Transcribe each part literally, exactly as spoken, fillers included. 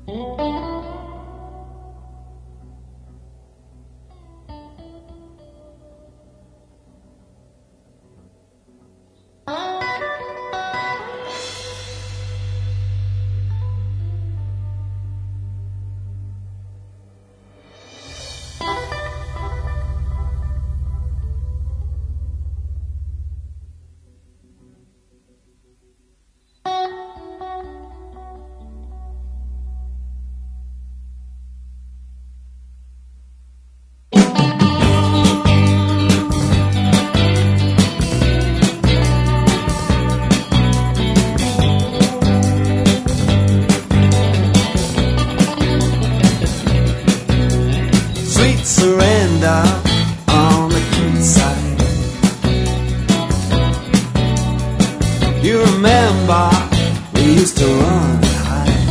Surrender on the quayside. You remember we used to run and hide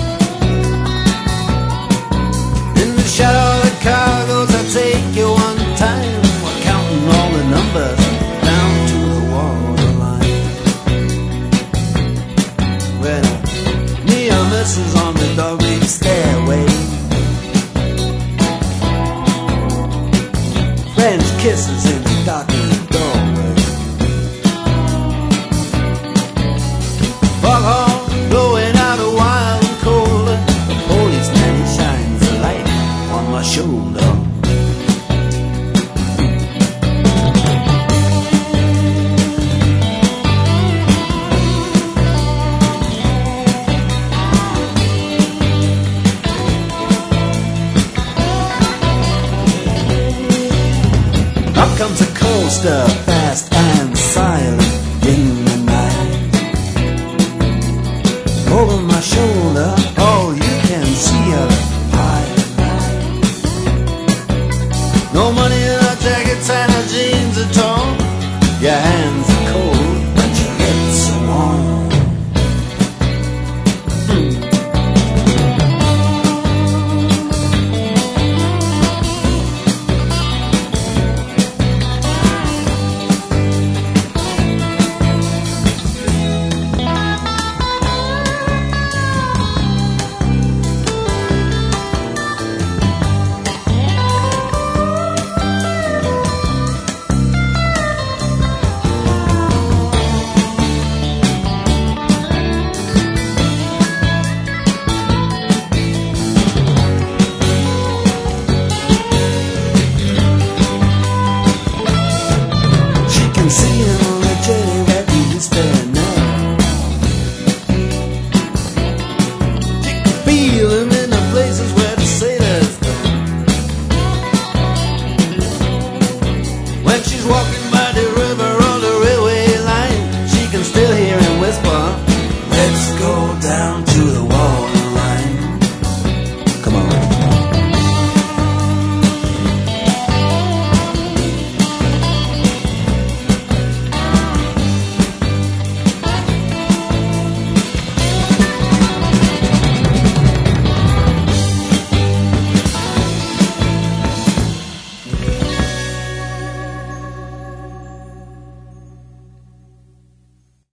in the shadow of the cargoes. I take you one time. We're counting all the numbers down to the waterline. When me and Missus on the doggy stairway, French kisses in the darkened doorway. Foghorn blowing out a wild and cold. The policeman, he shines a light on my shoulder. Up comes a coaster, fast and silent in the night. Over my shoulder, all you can see are the pipes. No money in our jackets and our jeans at all. Your hands are cold, but your lips are warm. Walking by the river on the railway line, she can still hear him whisper.